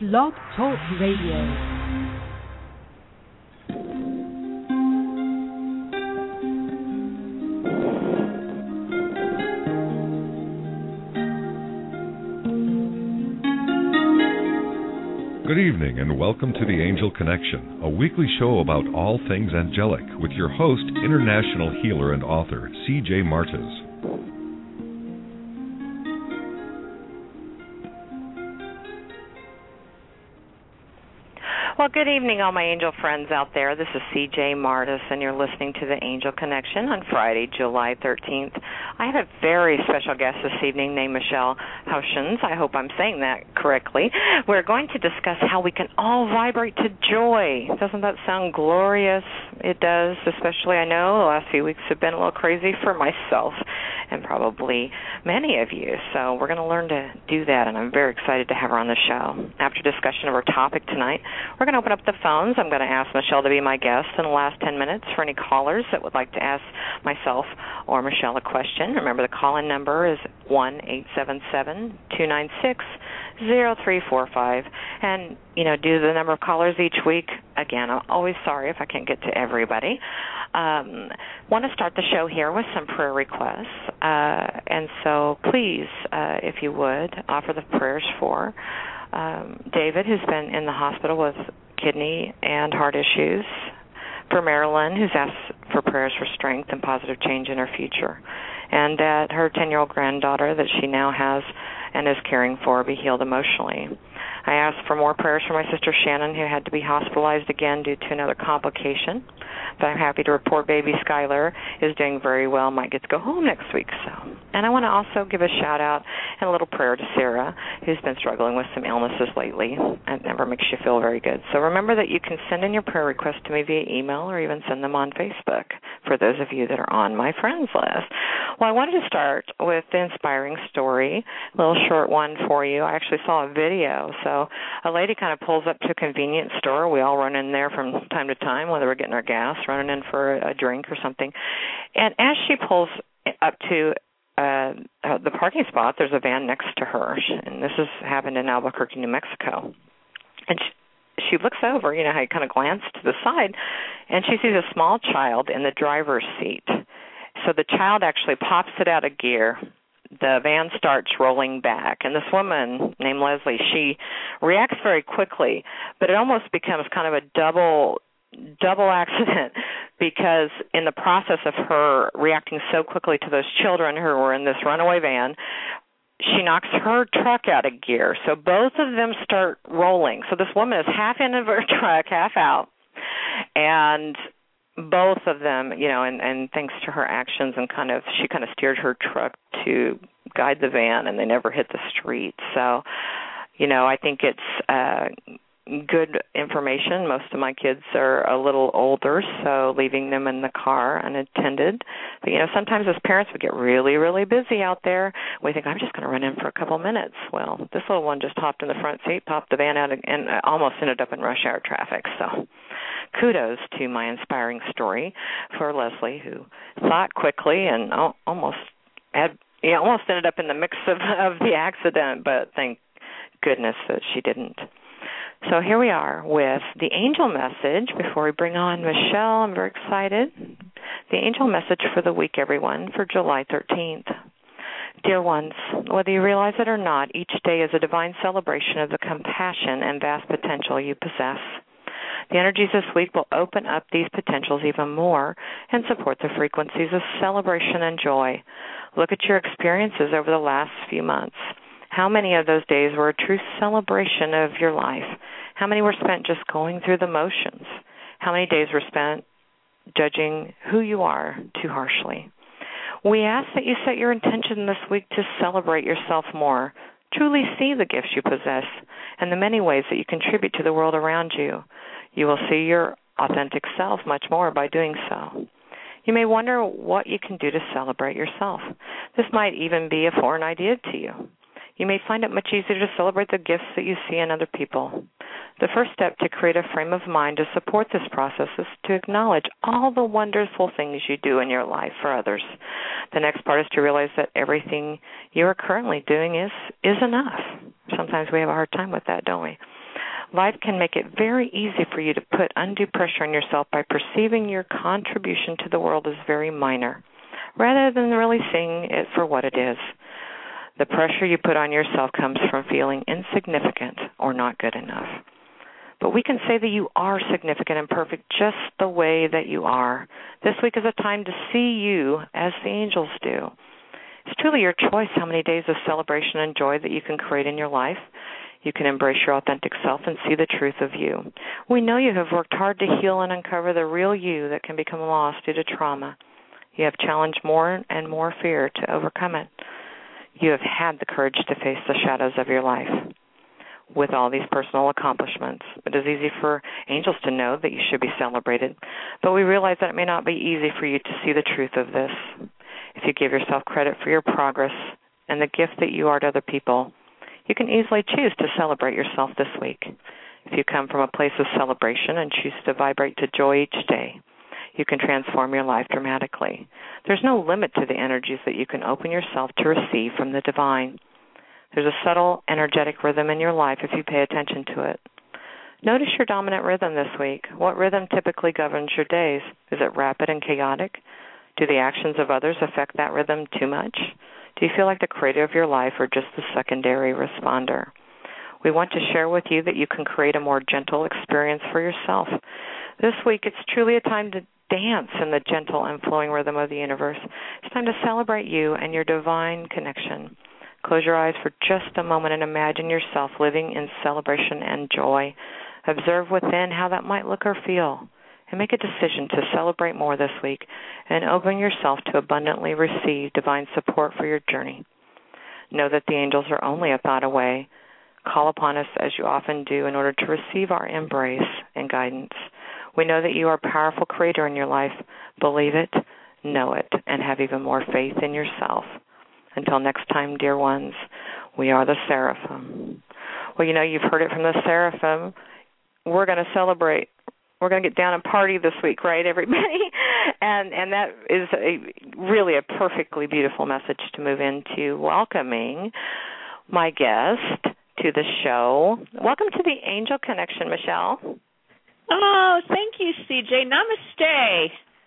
Blog Talk Radio. Good evening and welcome to The Angel Connection, a weekly show about all things angelic with your host, international healer and author, C.J. Martis. Well, good evening, all my angel friends out there. This is C.J. Martis, and you're listening to The Angel Connection on Friday, July 13th. I have a very special guest this evening named Michelle Houshens. I hope I'm saying that correctly. We're going to discuss how we can all vibrate to joy. Doesn't that sound glorious? It does, especially I know the last few weeks have been a little crazy for myself and probably many of you. So we're going to learn to do that, and I'm very excited to have her on the show. After discussion of our topic tonight, we're going to open up the phones. I'm going to ask Michelle to be my guest in the last 10 minutes for any callers that would like to ask myself or Michelle a question. Remember, the call-in number is 1-877-296-0345. And, due to the number of callers each week, again, I'm always sorry if I can't get to everybody. Want to start the show here with some prayer requests. And so please, if you would, offer the prayers for David, who's been in the hospital with kidney and heart issues, for Marilyn, who's asked for prayers for strength and positive change in her future, and that her 10-year-old granddaughter that she now has and is caring for be healed emotionally. I asked for more prayers for my sister Shannon, who had to be hospitalized again due to another complication. But I'm happy to report baby Skylar is doing very well, might get to go home next week. And I want to also give a shout-out and a little prayer to Sarah, who's been struggling with some illnesses lately. It never makes you feel very good. So remember that you can send in your prayer requests to me via email or even send them on Facebook for those of you that are on my friends list. Well, I wanted to start with the inspiring story, a little short one for you. I actually saw a video. So a lady kind of pulls up to a convenience store. We all run in there from time to time, whether we're getting our gas, running in for a drink or something. And as she pulls up to the parking spot, there's a van next to her. And this has happened in Albuquerque, New Mexico. And she looks over, how you kind of glance to the side, and she sees a small child in the driver's seat. So the child actually pops it out of gear. The van starts rolling back, and this woman named Leslie, she reacts very quickly, but it almost becomes kind of a double accident, because in the process of her reacting so quickly to those children who were in this runaway van, she knocks her truck out of gear. So both of them start rolling. So this woman is half in of her truck, half out, and both of them, and thanks to her actions and she kind of steered her truck to guide the van, and they never hit the street. So, I think it's good information. Most of my kids are a little older, so leaving them in the car unattended. But, sometimes as parents we get really, really busy out there. We think, I'm just going to run in for a couple minutes. Well, this little one just hopped in the front seat, popped the van out, and almost ended up in rush hour traffic. So kudos to my inspiring story for Leslie, who thought quickly and almost ended up in the mix of the accident, but thank goodness that she didn't. So here we are with the angel message. Before we bring on Michelle, I'm very excited. The angel message for the week, everyone, for July 13th. Dear ones, whether you realize it or not, each day is a divine celebration of the compassion and vast potential you possess. The energies this week will open up these potentials even more and support the frequencies of celebration and joy. Look at your experiences over the last few months. How many of those days were a true celebration of your life? How many were spent just going through the motions? How many days were spent judging who you are too harshly? We ask that you set your intention this week to celebrate yourself more, truly see the gifts you possess, and the many ways that you contribute to the world around you. You will see your authentic self much more by doing so. You may wonder what you can do to celebrate yourself. This might even be a foreign idea to you. You may find it much easier to celebrate the gifts that you see in other people. The first step to create a frame of mind to support this process is to acknowledge all the wonderful things you do in your life for others. The next part is to realize that everything you are currently doing is enough. Sometimes we have a hard time with that, don't we? Life can make it very easy for you to put undue pressure on yourself by perceiving your contribution to the world as very minor, rather than really seeing it for what it is. The pressure you put on yourself comes from feeling insignificant or not good enough. But we can say that you are significant and perfect just the way that you are. This week is a time to see you as the angels do. It's truly your choice how many days of celebration and joy that you can create in your life. You can embrace your authentic self and see the truth of you. We know you have worked hard to heal and uncover the real you that can become lost due to trauma. You have challenged more and more fear to overcome it. You have had the courage to face the shadows of your life. With all these personal accomplishments, it is easy for angels to know that you should be celebrated, but we realize that it may not be easy for you to see the truth of this. If you give yourself credit for your progress and the gift that you are to other people, you can easily choose to celebrate yourself this week. If you come from a place of celebration and choose to vibrate to joy each day, you can transform your life dramatically. There's no limit to the energies that you can open yourself to receive from the divine. There's a subtle, energetic rhythm in your life if you pay attention to it. Notice your dominant rhythm this week. What rhythm typically governs your days? Is it rapid and chaotic? Do the actions of others affect that rhythm too much? Do you feel like the creator of your life or just the secondary responder? We want to share with you that you can create a more gentle experience for yourself. This week, it's truly a time to dance in the gentle and flowing rhythm of the universe. It's time to celebrate you and your divine connection. Close your eyes for just a moment and imagine yourself living in celebration and joy. Observe within how that might look or feel, and make a decision to celebrate more this week and open yourself to abundantly receive divine support for your journey. Know that the angels are only a thought away. Call upon us as you often do in order to receive our embrace and guidance. We know that you are a powerful creator in your life. Believe it, know it, and have even more faith in yourself. Until next time, dear ones, we are the Seraphim. Well, you've heard it from the Seraphim. We're going to celebrate. We're going to get down and party this week, right, everybody? And that is really a perfectly beautiful message to move into welcoming my guest to the show. Welcome to the Angel Connection, Michelle. Oh, thank you, CJ. Namaste.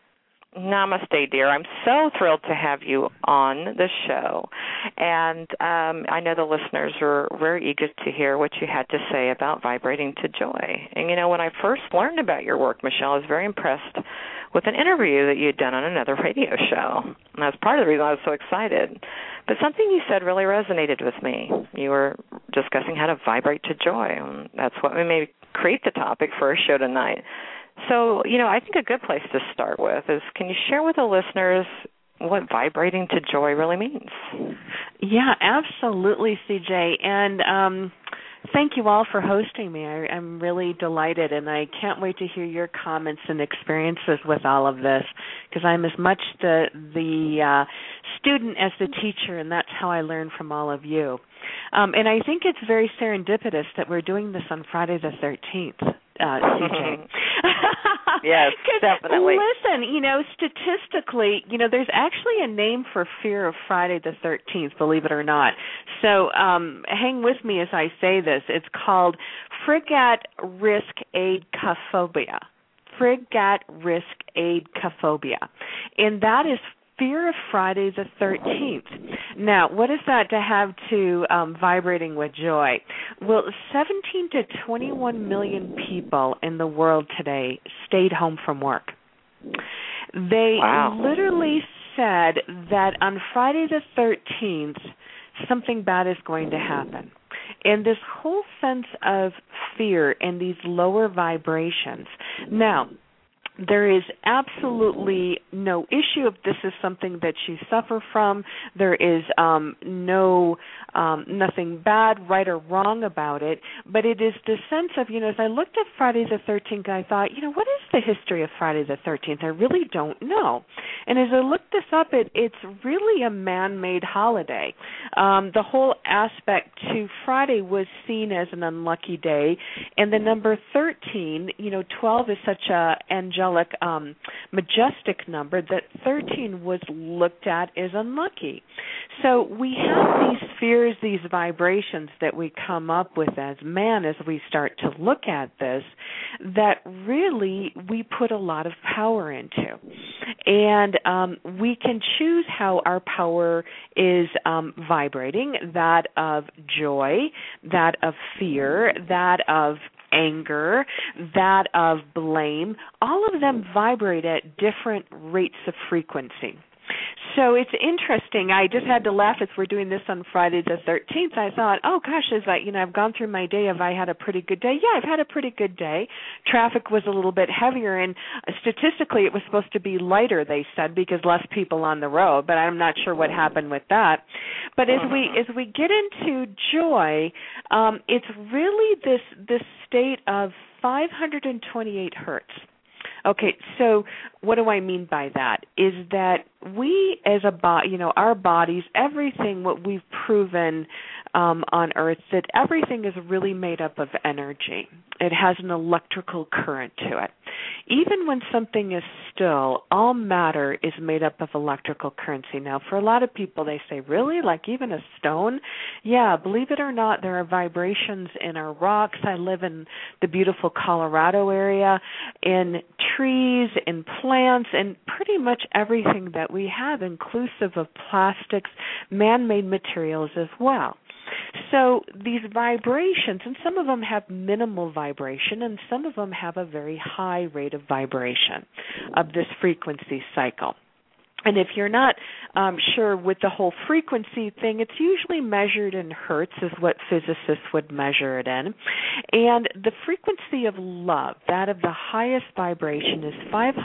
Namaste, dear. I'm so thrilled to have you on the show. And I know the listeners are very eager to hear what you had to say about vibrating to joy. And, when I first learned about your work, Michelle, I was very impressed with an interview that you had done on another radio show. And that's part of the reason I was so excited. But something you said really resonated with me. You were discussing how to vibrate to joy. And that's what we may create the topic for our show tonight. So, I think a good place to start with is, can you share with the listeners what vibrating to joy really means? Yeah, absolutely, CJ. And thank you all for hosting me. I'm really delighted, and I can't wait to hear your comments and experiences with all of this, because I'm as much the student as the teacher, and that's how I learn from all of you. And I think it's very serendipitous that we're doing this on Friday the 13th. CJ. Yes, definitely. Listen, statistically, there's actually a name for fear of Friday the 13th, believe it or not. So hang with me as I say this. It's called Frigate Risk Aidcaphobia. Frigate Risk Aidcaphobia. And that is fear of Friday the 13th. Now, what is that to have to vibrating with joy? Well, 17 to 21 million people in the world today stayed home from work. They literally said that on Friday the 13th, something bad is going to happen. And this whole sense of fear and these lower vibrations. Now, there is absolutely no issue if this is something that you suffer from. There is nothing bad, right or wrong about it. But it is the sense of, as I looked at Friday the 13th, I thought, what is the history of Friday the 13th? I really don't know. And as I looked this up, it's really a man-made holiday. The whole aspect to Friday was seen as an unlucky day. And the number 13, 12 is such a angelic angelic, majestic number, that 13 was looked at as unlucky. So we have these spheres, these vibrations that we come up with as man as we start to look at this, that really we put a lot of power into. And we can choose how our power is vibrating, that of joy, that of fear, that of anger, that of blame. All of them vibrate at different rates of frequency. So it's interesting. I just had to laugh as we're doing this on Friday the 13th. I thought, oh gosh, I've gone through my day. Have I had a pretty good day? Yeah, I've had a pretty good day. Traffic was a little bit heavier, and statistically it was supposed to be lighter, they said, because less people on the road, but I'm not sure what happened with that. But as we get into joy, it's really this state of 528 hertz. Okay, so what do I mean by that? Is that we as a body, our bodies, everything, what we've proven on Earth, that everything is really made up of energy. It has an electrical current to it. Even when something is still, all matter is made up of electrical currency. Now, for a lot of people, they say, really? Like even a stone? Yeah, believe it or not, there are vibrations in our rocks. I live in the beautiful Colorado area, in trees, in plants, and pretty much everything that we have, inclusive of plastics, man-made materials as well. So these vibrations, and some of them have minimal vibration, and some of them have a very high rate of vibration of this frequency cycle. And if you're not sure with the whole frequency thing, it's usually measured in hertz is what physicists would measure it in. And the frequency of love, that of the highest vibration, is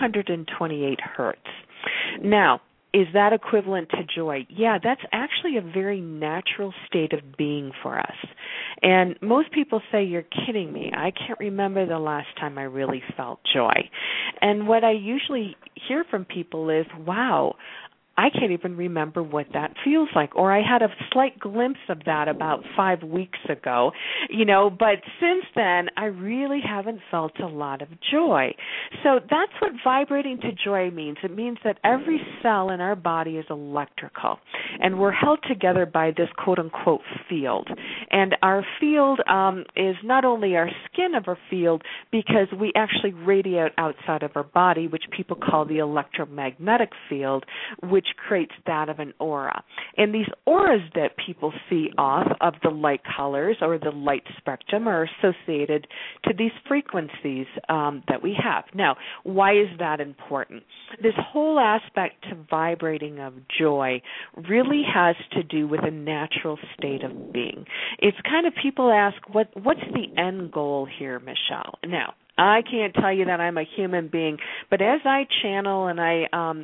528 hertz. Now, is that equivalent to joy? Yeah, that's actually a very natural state of being for us. And most people say, you're kidding me. I can't remember the last time I really felt joy. And what I usually hear from people is, wow, I can't even remember what that feels like. Or I had a slight glimpse of that about 5 weeks ago, but since then I really haven't felt a lot of joy. So that's what vibrating to joy means. It means that every cell in our body is electrical, and we're held together by this quote-unquote field. And our field is not only our skin of our field, because we actually radiate outside of our body, which people call the electromagnetic field, which creates that of an aura. And these auras that people see off of the light colors or the light spectrum are associated to these frequencies that we have. Now, why is that important? This whole aspect to vibrating of joy really has to do with a natural state of being. It's kind of, people ask, what's the end goal here, Michelle? Now, I can't tell you that I'm a human being, but as I channel and I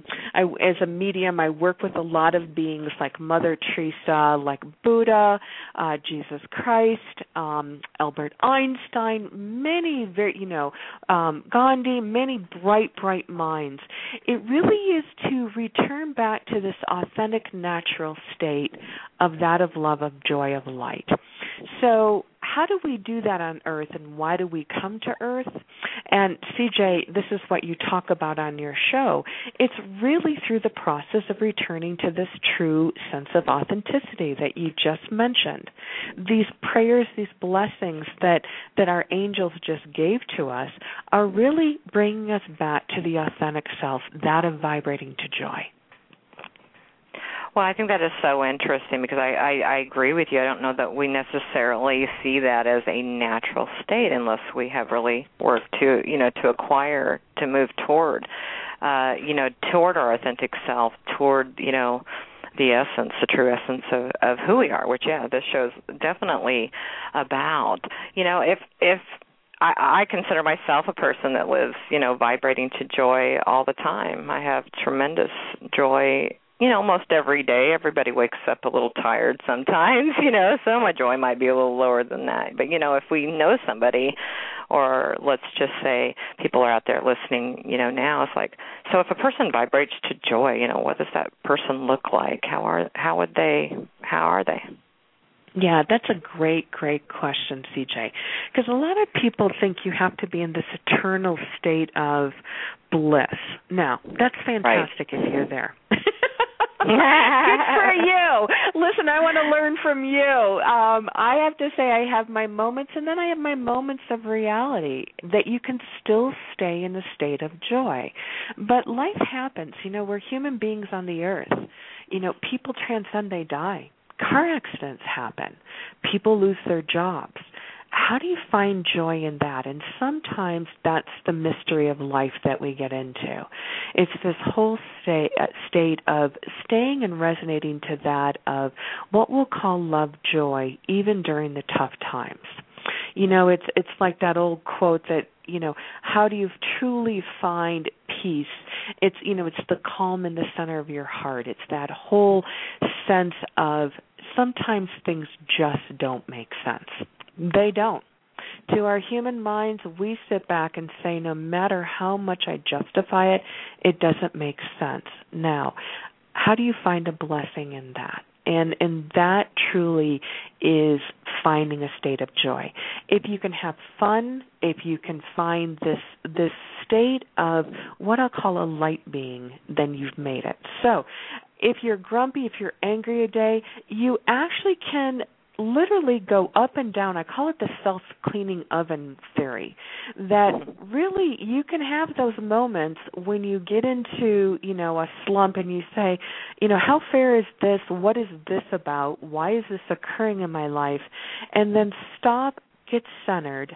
as a medium, I work with a lot of beings like Mother Teresa, like Buddha, Jesus Christ, Albert Einstein, many Gandhi, many bright minds. It really is to return back to this authentic, natural state of that of love, of joy, of light. So how do we do that on Earth, and why do we come to Earth? And CJ, this is what you talk about on your show. It's really through the process of returning to this true sense of authenticity that you just mentioned. These prayers, these blessings that our angels just gave to us are really bringing us back to the authentic self, that of vibrating to joy. Well, I think that is so interesting because I agree with you. I don't know that we necessarily see that as a natural state unless we have really worked to acquire, to move toward our authentic self, toward, the essence, the true essence of who we are, which, this show's definitely about. If I consider myself a person that lives, vibrating to joy all the time. I have tremendous joy almost every day. Everybody wakes up a little tired sometimes, so my joy might be a little lower than that. But, if we know somebody, or let's just say people are out there listening, now, it's like, so if a person vibrates to joy, what does that person look like? How are they? Yeah, that's a great question, CJ, because a lot of people think you have to be in this eternal state of bliss. Now, that's fantastic if you're there. Good for you. Listen, I want to learn from you. I have to say I have my moments, and then I have my moments of reality that you can still stay in a state of joy. But life happens. We're human beings on the earth. People transcend, they die. Car accidents happen. People lose their jobs. How do you find joy in that? And sometimes that's the mystery of life that we get into. It's this whole state of staying and resonating to that of what we'll call love, joy, even during the tough times. It's like that old quote that, how do you truly find peace? It's the calm in the center of your heart. It's that whole sense of sometimes things just don't make sense. They don't. To our human minds, we sit back and say, no matter how much I justify it, it doesn't make sense. Now, how do you find a blessing in that? And that truly is finding a state of joy. If you can have fun, if you can find this state of what I'll call a light being, then you've made it. So if you're grumpy, if you're angry a day, you actually can literally go up and down. I call it the self-cleaning oven theory, that really you can have those moments when you get into, a slump and you say, how fair is this? What is this about? Why is this occurring in my life? And then stop, get centered,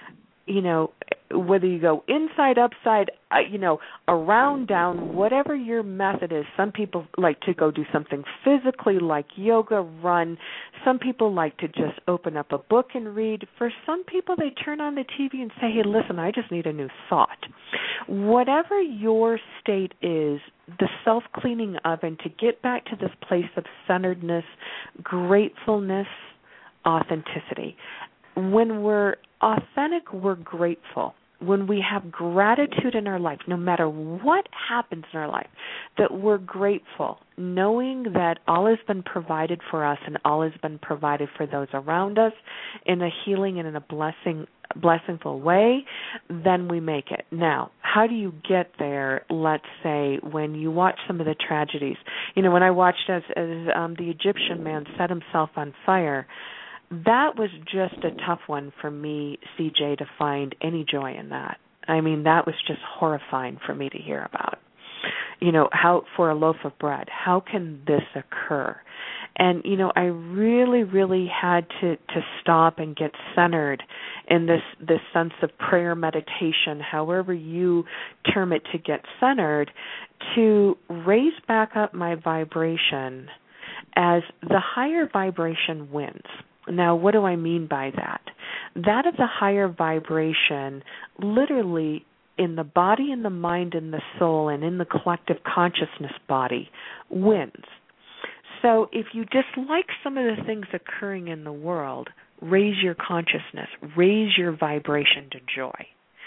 whether you go inside, upside, around, down, whatever your method is. Some people like to go do something physically like yoga, run. Some people like to just open up a book and read. For some people, they turn on the TV and say, hey, listen, I just need a new thought. Whatever your state is, the self-cleaning oven to get back to this place of centeredness, gratefulness, authenticity. When we're authentic, we're grateful. When we have gratitude in our life, no matter what happens in our life, that we're grateful, knowing that all has been provided for us and all has been provided for those around us in a healing and in a blessingful way, then we make it. Now, how do you get there, let's say, when you watch some of the tragedies? When I watched as the Egyptian man set himself on fire, that was just a tough one for me, CJ, to find any joy in that. I mean, that was just horrifying for me to hear about. How for a loaf of bread, how can this occur? And, I really, really had to stop and get centered in this sense of prayer, meditation, however you term it, to get centered, to raise back up my vibration as the higher vibration wins. Now, what do I mean by that? That of the higher vibration, literally in the body, in the mind, in the soul, and in the collective consciousness body, wins. So if you dislike some of the things occurring in the world, raise your consciousness, raise your vibration to joy.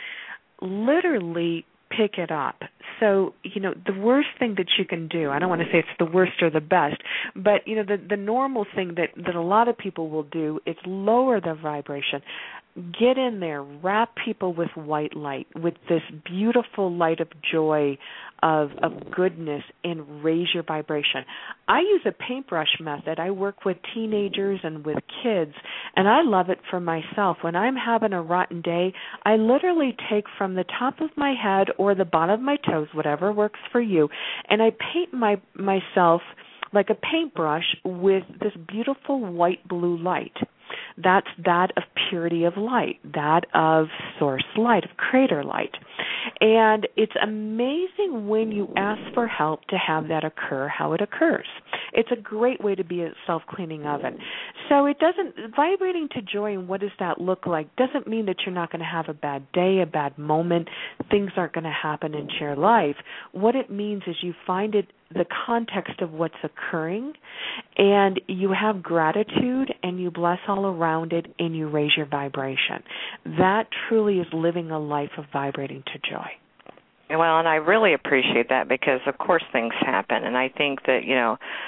Literally pick it up. So, the worst thing that you can do, I don't want to say it's the worst or the best, but, the normal thing that a lot of people will do is lower the vibration. Get in there, wrap people with white light, with this beautiful light of joy, of goodness, and raise your vibration. I use a paintbrush method. I work with teenagers and with kids, and I love it for myself. When I'm having a rotten day, I literally take from the top of my head or the bottom of my toes, whatever works for you, and I paint myself like a paintbrush with this beautiful white-blue light. That's that of purity of light, that of source light, of creator light. And it's amazing when you ask for help to have that occur, how it occurs. It's a great way to be a self-cleaning oven. So vibrating to joy, and what does that look like, doesn't mean that you're not going to have a bad day, a bad moment, things aren't going to happen into your life. What it means is you find it, the context of what's occurring, and you have gratitude, and you bless all around it, and you raise your vibration. That truly is living a life of vibrating to joy. Well, and I really appreciate that because, of course, things happen, and I think that,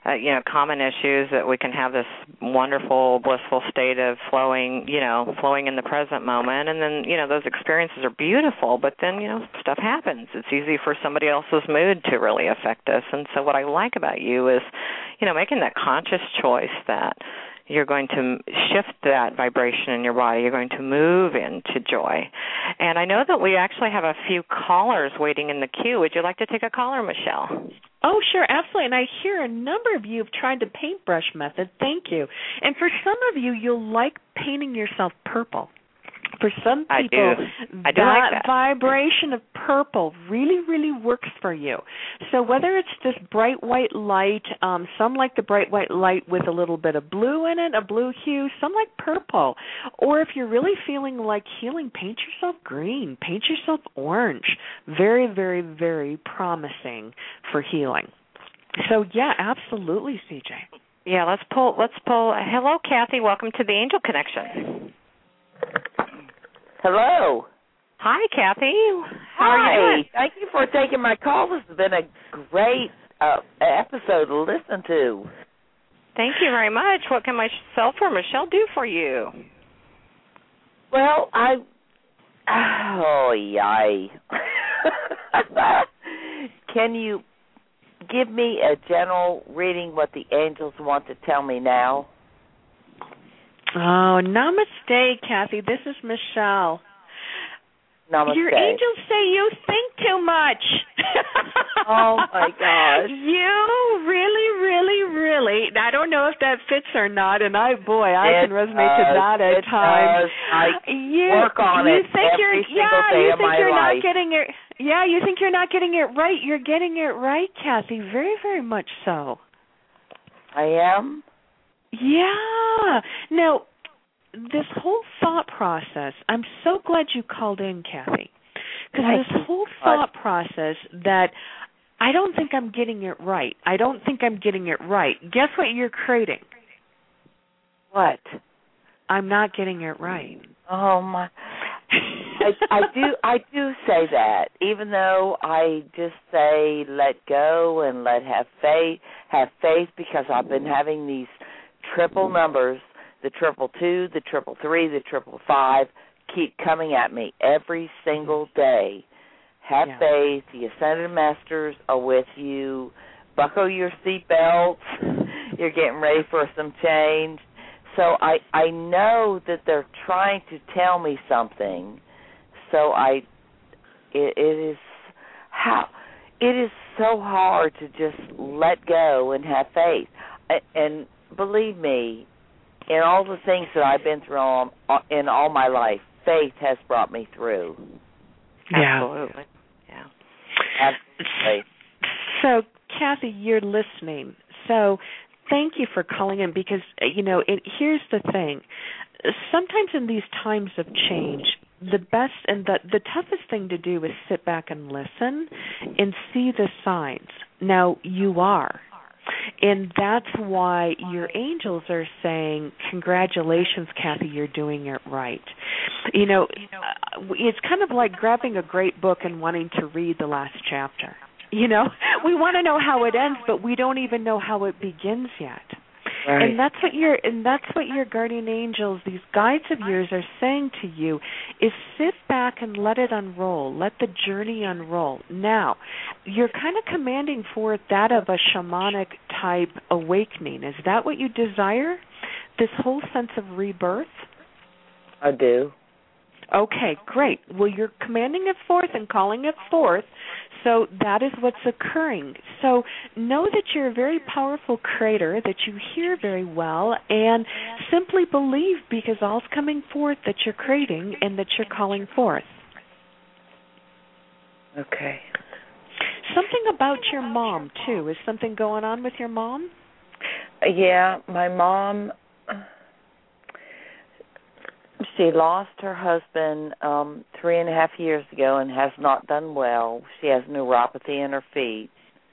common issues, that we can have this wonderful, blissful state of flowing in the present moment. And then, those experiences are beautiful, but then, stuff happens. It's easy for somebody else's mood to really affect us. And so what I like about you is, making that conscious choice that you're going to shift that vibration in your body. You're going to move into joy. And I know that we actually have a few callers waiting in the queue. Would you like to take a caller, Michelle? Oh, sure, absolutely. And I hear a number of you have tried the paintbrush method. Thank you. And for some of you, you'll like painting yourself purple. For some people, I do like that vibration of purple really, really works for you. So whether it's this bright white light, some like the bright white light with a little bit of blue in it, a blue hue, some like purple. Or if you're really feeling like healing, paint yourself green, paint yourself orange. Very, very, very promising for healing. So, yeah, absolutely, CJ. Yeah, let's pull. Hello, Kathy. Welcome to the Angel Connection. Hello. Hi, Kathy. How Hi. are you doing? Thank you for taking my call. This has been a great episode to listen to. Thank you very much. What can myself or Michelle do for you? Well, yay. Can you give me a general reading what the angels want to tell me now? Oh, namaste, Kathy. This is Michelle. Namaste. Your angels say you think too much. Oh, my gosh. You really, I don't know if that fits or not, and I can resonate to that at times. I work on it every single day of my life. You think you're not getting it right. You're getting it right, Kathy, very, very much so. I am? Yeah. Now, this whole thought process, I'm so glad you called in, Kathy, because this whole thought process that I don't think I'm getting it right. Guess what you're creating? What? I'm not getting it right. Oh, my. I do say that, even though I just say let go and have faith, because I've been having these triple numbers, the 222, the 333, the 555, keep coming at me every single day. Have faith. The Ascended Masters are with you. Buckle your seatbelts. You're getting ready for some change. So I know that they're trying to tell me something. So it is so hard to just let go and have faith. And believe me, in all the things that I've been through in all my life, faith has brought me through. Yeah. Absolutely. Yeah. Absolutely. So, Kathy, you're listening. So thank you for calling in, because, here's the thing. Sometimes in these times of change, the best and the toughest thing to do is sit back and listen and see the signs. Now, you are. And that's why your angels are saying, congratulations, Kathy, you're doing it right. It's kind of like grabbing a great book and wanting to read the last chapter. We want to know how it ends, but we don't even know how it begins yet. Right. And that's what your guardian angels, these guides of yours, are saying to you, is sit back and let it unroll. Let the journey unroll. Now, you're kind of commanding forth that of a shamanic type awakening. Is that what you desire? This whole sense of rebirth? I do. Okay, great. Well, you're commanding it forth and calling it forth, so that is what's occurring. So know that you're a very powerful creator, that you hear very well, and simply believe, because all's coming forth that you're creating and that you're calling forth. Okay. Something about your mom, too. Is something going on with your mom? Yeah, my mom... She lost her husband 3.5 years ago and has not done well. She has neuropathy in her feet,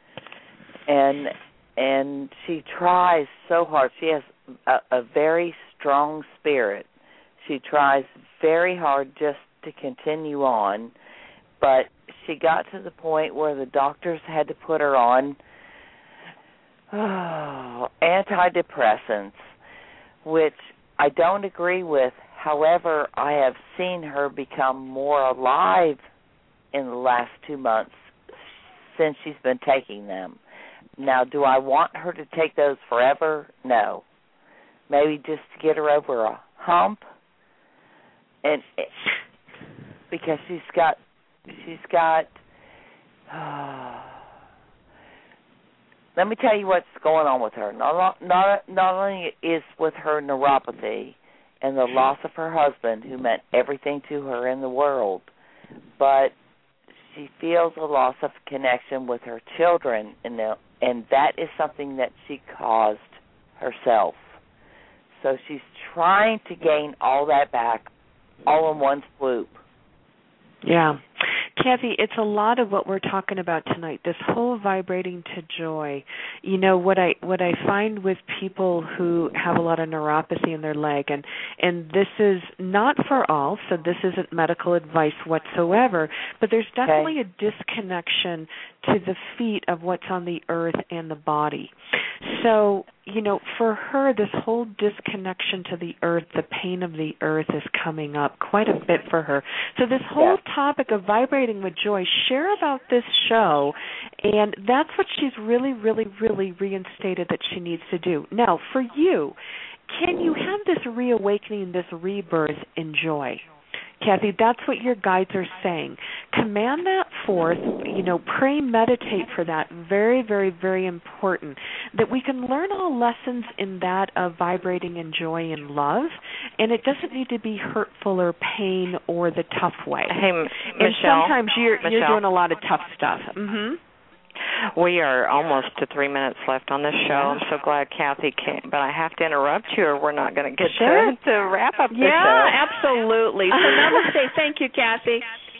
and she tries so hard. She has a very strong spirit. She tries very hard just to continue on, but she got to the point where the doctors had to put her on antidepressants, which I don't agree with. However, I have seen her become more alive in the last 2 months since she's been taking them. Now, do I want her to take those forever? No. Maybe just to get her over a hump, and because she's got. Let me tell you what's going on with her. Not only is with her neuropathy and the loss of her husband, who meant everything to her in the world, but she feels a loss of connection with her children, and that is something that she caused herself. So she's trying to gain all that back all in one swoop. Yeah. Kathy, it's a lot of what we're talking about tonight, this whole vibrating to joy. You know, what I find with people who have a lot of neuropathy in their leg, and this is not for all, so this isn't medical advice whatsoever, but there's definitely a disconnection to the feet of what's on the earth and the body. So, you know, for her, this whole disconnection to the earth, the pain of the earth is coming up quite a bit for her. So this whole topic of vibrating with joy, share about this show, and that's what she's really, really, really reinstated that she needs to do. Now, for you, can you have this reawakening, this rebirth in joy? Kathy, that's what your guides are saying. Command that forth, you know, pray, meditate for that. Very, very, very important. That we can learn all lessons in that of vibrating in joy and love, and it doesn't need to be hurtful or pain or the tough way. Hey, and Michelle. Sometimes you're doing a lot of tough stuff. Mm-hmm. We are almost to 3 minutes left on this show. I'm so glad Kathy came, but I have to interrupt you or we're not going to get to wrap up the show. Yeah, absolutely. So namaste. Thank you, Kathy.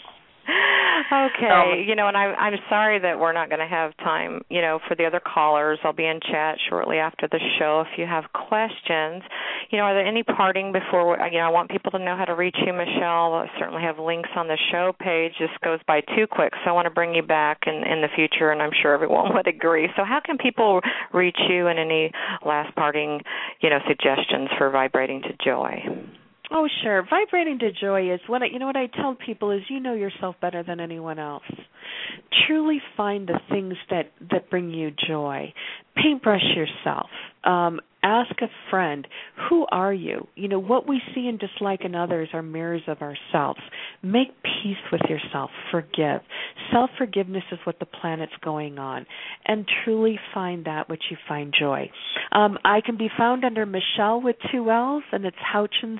Okay, you know, and I'm sorry that we're not going to have time, you know, for the other callers. I'll be in chat shortly after the show if you have questions. You know, are there any parting before, you know, I want people to know how to reach you, Michelle. I certainly have links on the show page. This goes by too quick, so I want to bring you back in the future, and I'm sure everyone would agree. So how can people reach you, and any last parting, you know, suggestions for vibrating to joy? Oh, sure. Vibrating to joy is what I tell people is you know yourself better than anyone else. Truly find the things that bring you joy. Paintbrush yourself. Ask a friend, who are you? You know, what we see and dislike in others are mirrors of ourselves. Make peace with yourself. Forgive. Self-forgiveness is what the planet's going on. And truly find that which you find joy. I can be found under Michelle with 2 L's, and it's Houchens,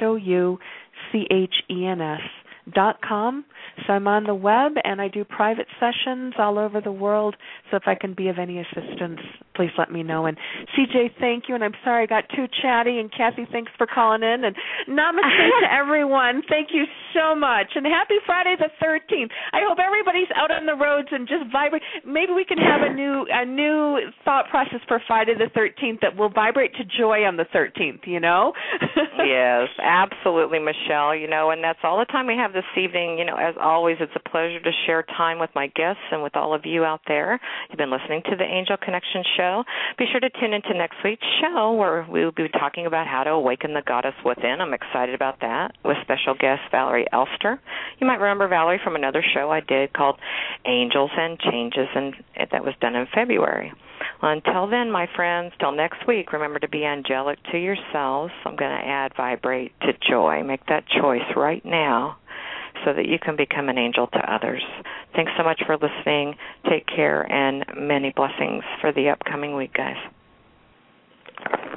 HOUCHENS.com. So I'm on the web, and I do private sessions all over the world. So if I can be of any assistance, please let me know. And CJ, thank you. And I'm sorry I got too chatty. And Kathy, thanks for calling in. And namaste to everyone. Thank you so much. And happy Friday the 13th. I hope everybody's out on the roads and just vibrate. Maybe we can have a new thought process for Friday the 13th that will vibrate to joy on the 13th. You know? Yes, absolutely, Michelle. You know, and that's all the time we have this evening. You know, as always, it's a pleasure to share time with my guests and with all of you out there. You've been listening to the Angel Connection Show. Be sure to tune into next week's show where we'll be talking about how to awaken the goddess within. I'm excited about that with special guest Valerie Elster. You might remember Valerie from another show I did called Angels and Changes, and that was done in February. Well, until then, my friends, till next week, remember to be angelic to yourselves. I'm going to add vibrate to joy. Make that choice right now so that you can become an angel to others. Thanks so much for listening. Take care, and many blessings for the upcoming week, guys.